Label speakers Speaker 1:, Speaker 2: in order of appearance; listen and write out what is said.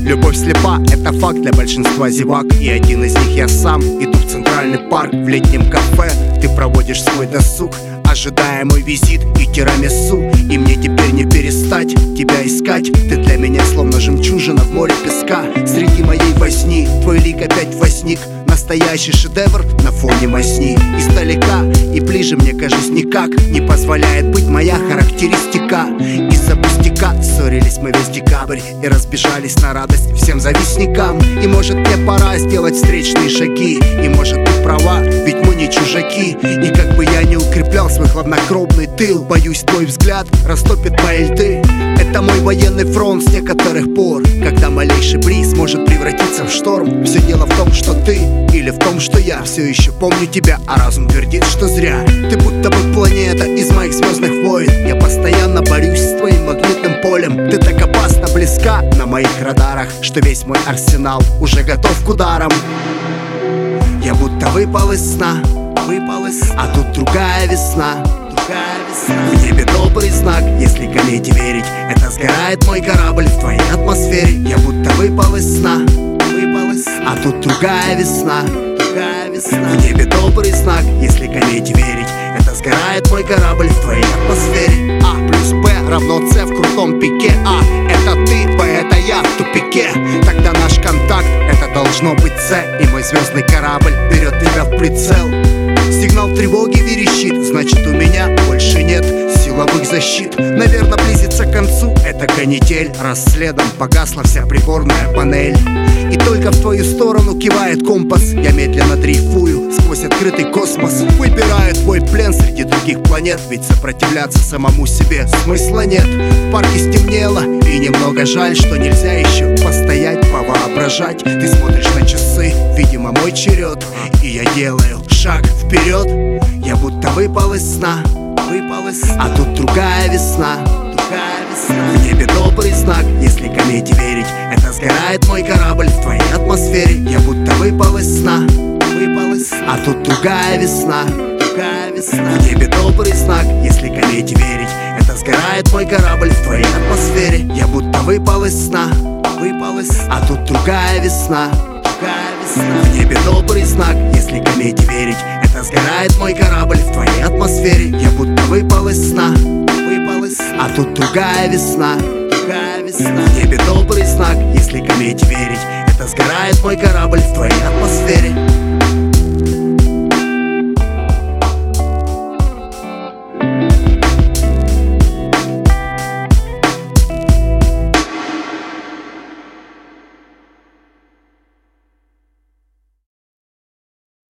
Speaker 1: Любовь слепа, это факт для большинства зевак. И один из них я сам. Иду в центральный парк, в летнем кафе. Ты проводишь свой досуг, ожидая мой визит и тирамису. И мне теперь не перестать тебя искать. Ты для меня словно жемчужина в море песка. Среди моей возни твой лик опять возник. Настоящий шедевр на фоне мазни. Издалека и ближе мне, кажется, никак не позволяет быть моя характеристика. Из-за пустяка ссорились мы весь декабрь и разбежались на радость всем завистникам. И может мне пора сделать встречные шаги. И может ты права, ведь мы не чужаки. И как бы я не укреплял свой хладнокровный тыл, боюсь, твой взгляд растопит мои льды. Это мой военный фронт с некоторых пор, когда малейший бриз может превратиться в шторм. Все дело в том, что ты или в том, что я все еще помню тебя, а разум твердит, что зря. Ты будто бы планета из моих звездных войн. Я постоянно борюсь с твоим магнитным полем. Ты так опасно близка на моих радарах, что весь мой арсенал уже готов к ударам. Я будто выпал из сна, а тут другая весна. В небе добрый знак, если комете верить. Это сгорает мой корабль в твоей атмосфере. Я будто выпал из сна, а тут другая весна. В небе добрый знак, если комете верить. Это сгорает мой корабль в твоей атмосфере. А плюс Б равно С в крутом пике. А это ты, Б это я в тупике. Тогда наш контакт это должно быть С. И мой звездный корабль берет тебя в прицел. Сигнал тревоги верещит, значит у меня больше нет силовых защит. Наверное, близится к концу эта канитель. Раз следом погасла вся приборная панель. И только в твою сторону кивает компас. Я медленно дрейфую сквозь открытый космос. Выбираю твой плен среди других планет. Ведь сопротивляться самому себе смысла нет. В парке стемнело, и немного жаль, что нельзя еще постоять, повоображать. Ты смотришь на часы, видимо мой черед. И я делаю шаг вперед. Я будто выпал из сна, а тут другая весна. В небе добрый знак, если комете верить. Это сгорает мой корабль в твоей атмосфере. Я будто выпал из сна, а тут другая весна. В небе добрый знак, если комете верить. Это сгорает мой корабль в твоей атмосфере. Я будто выпал из сна, а тут другая весна. В небе добрый знак, если комете верить. Это сгорает мой корабль в твоей атмосфере. Я будто выпал из сна, а тут другая весна. В небе добрый знак, если комете верить. Это сгорает мой корабль в твоей